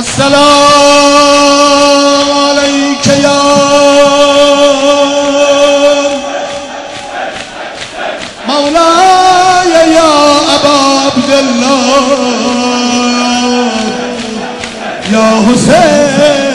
السلام عليك يا مولاي يا أبا عبد الله يا حسين.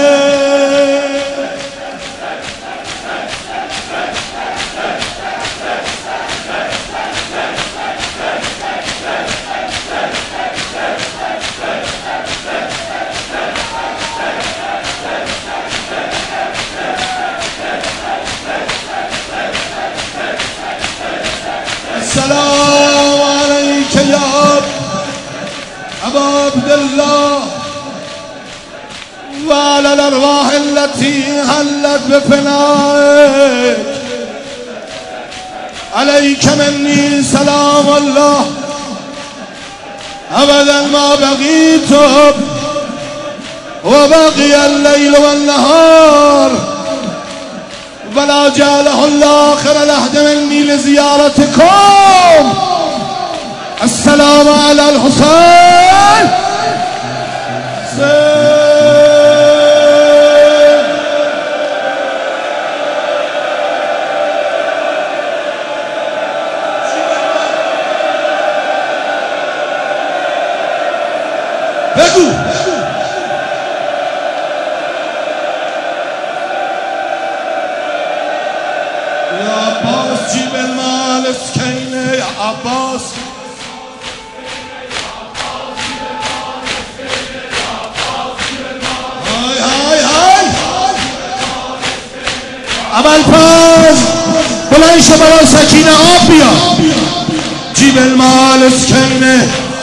السلام عليك يا أبا عبد الله وعلى الأرواح التي هلت بفنائك. عليك مني سلام الله أبدا ما بقيت وبقي الليل والنهار، ولا جعله الآخر العهد مني لزيارتكم. السلام على الحسين. بگو يا عباس جيب المال اسكينه يا عباس. هاي هاي هاي ابوالفضل بلند شو برای سکینه آب بیا. جیب المال اسکینه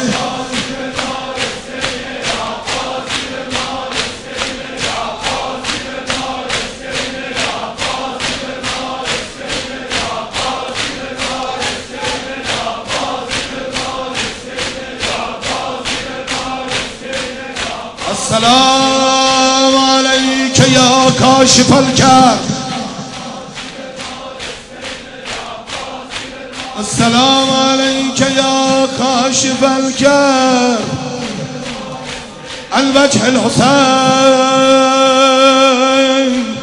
السلام عليك يا كاشف الكرب. السلام عليك يا كاشف الكرب عن وجه الحسين.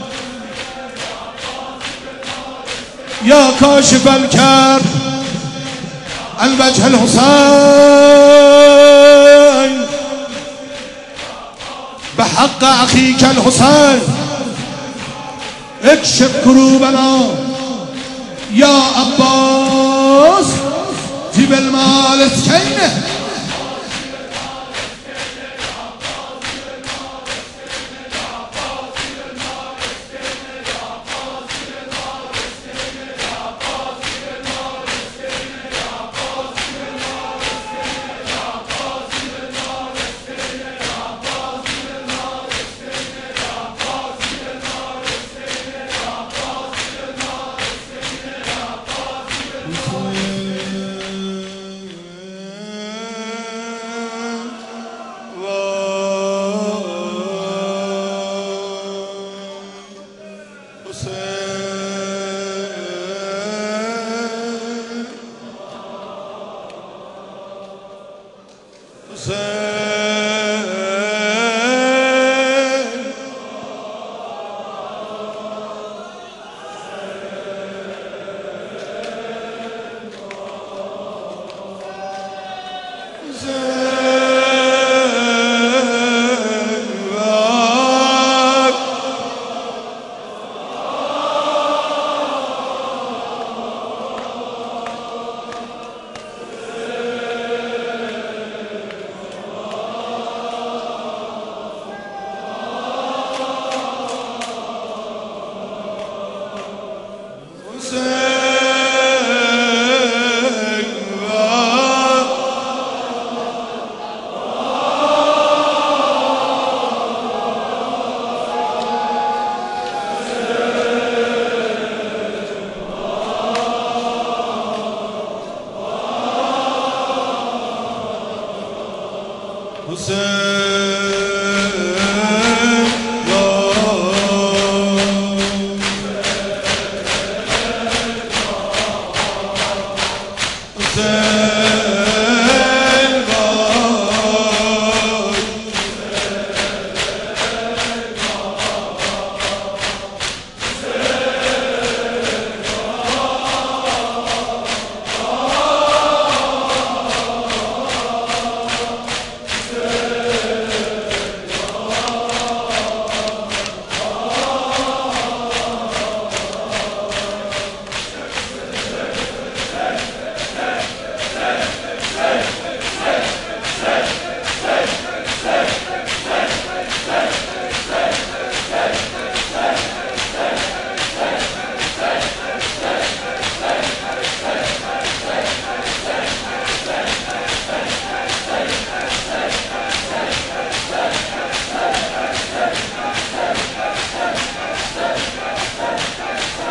يا كاشف الكرب عن وجه الحسين بحق أخيك الحسين اكشف كروبنا يا عباس. جيب المال اسكينه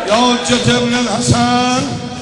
يا حجة ابن الحسن